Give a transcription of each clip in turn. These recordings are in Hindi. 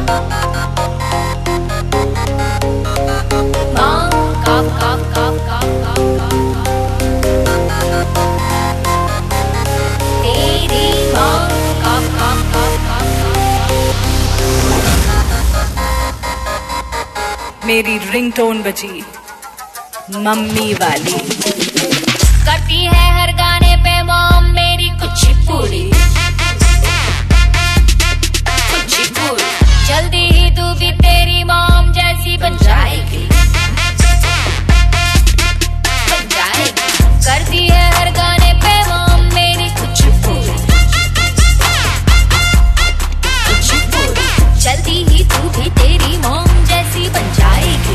मेरी रिंगटोन बजी मम्मी वाली। करती है हर गाने पे मॉम मेरी कुचिपुड़ी कुचिपुड़ी। जल्दी ही तू भी तेरी मॉम जैसी बन जाएगी बन जाएगी। करती है हर गाने पे मॉम मेरी कुचिपुड़ी कुचिपुड़ी। जल्दी ही तू भी तेरी मॉम जैसी बन जाएगी।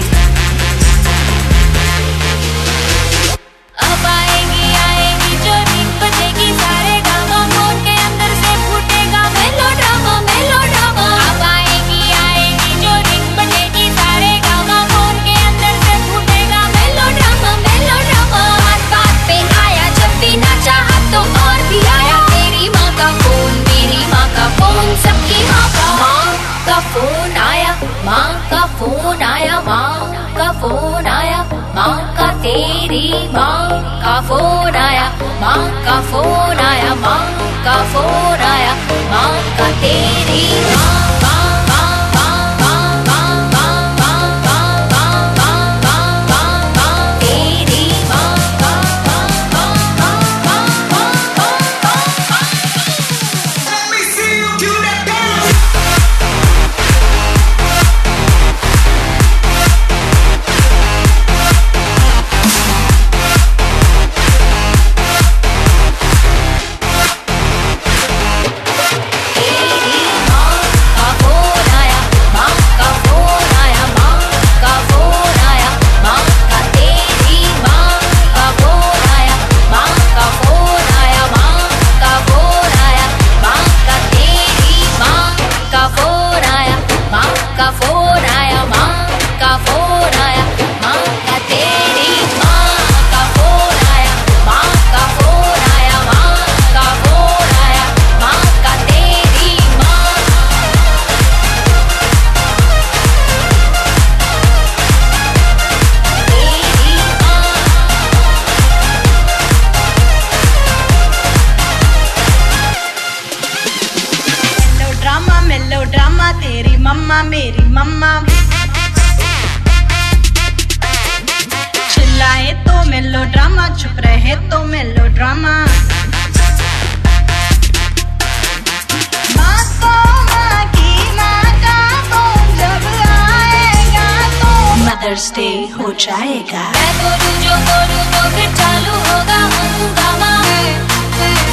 अब आएगी आएगी जो नींद बजेगी सारे गामा फोन के अंदर से फूटेगा मेलोड्रामा मेलोड्रामा। अब आएगी आएगी जो नींद बजेगी सारे गामा फोन के अंदर से फूटेगा मेलोड्रामा मेलोड्रामा। बात बात पे आया जब भी ना चाहा तो और भी आया तेरी माँ का फोन मेरी माँ का फोन सबकी माँ का फोन आया माँ का फोन आया माँ का फोन आया माँ का तेरी माँ का फोन आया माँ का फोन आया माँ का फोन आया माँ का तेरी माँ तेरी मम्मा मेरी मम्मा। चिल्लाए तो मेलो ड्रामा चुप रहे तो मेलो ड्रामा। माँ को माँ की माँ का फोन जब आएगा तो मदर्स डे हो जाएगा। मैं बोलूं जो बोलूं तो फिर चालू होगा हंगामा।